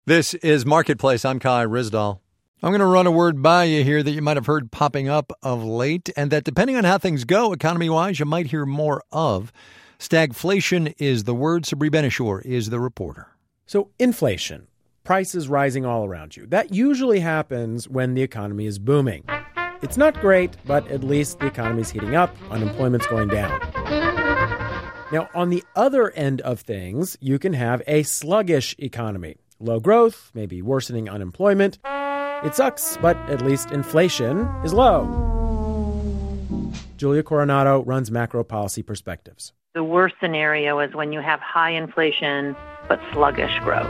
This is Marketplace. I'm Kai Ryssdal. I'm going to run a word by you here that you might have heard popping up of late, and that depending on how things go economy-wise, you might hear more of. Stagflation is the word. Sabri Ben-Achour is the reporter. So inflation, prices rising all around you. That usually happens when the economy is booming. It's not great, but at least the economy's heating up, unemployment's going down. Now, on the other end of things, you can have a sluggish economy. Low growth, maybe worsening unemployment. It sucks, but at least inflation is low. Julia Coronado runs Macro Policy Perspectives. The worst scenario is when you have high inflation but sluggish growth.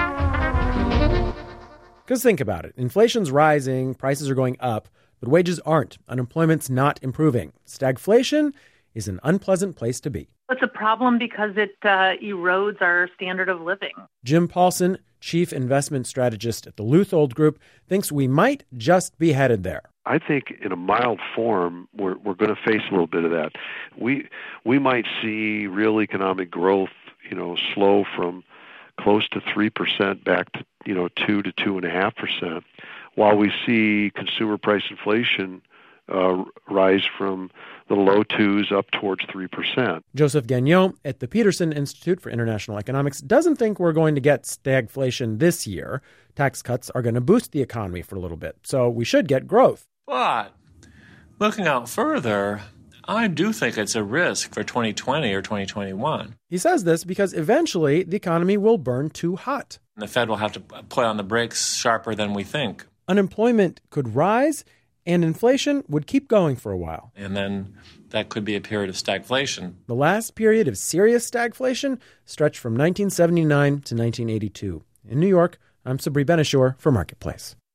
Because think about it. Inflation's rising, prices are going up, but wages aren't. Unemployment's not improving. Stagflation is an unpleasant place to be. It's a problem because it erodes our standard of living. Jim Paulson, chief investment strategist at the Luthold Group, thinks we might just be headed there. I think in a mild form, we're going to face a little bit of that. We might see real economic growth, slow from close to 3% back to 2 to 2.5%, while we see consumer price inflation rise from the low 2s up towards 3%. Joseph Gagnon at the Peterson Institute for International Economics doesn't think we're going to get stagflation this year. Tax cuts are going to boost the economy for a little bit, so we should get growth. But looking out further, I do think it's a risk for 2020 or 2021. He says this because eventually the economy will burn too hot. And the Fed will have to put on the brakes sharper than we think. Unemployment could rise, and inflation would keep going for a while. And then that could be a period of stagflation. The last period of serious stagflation stretched from 1979 to 1982. In New York, I'm Sabri Ben-Achour for Marketplace.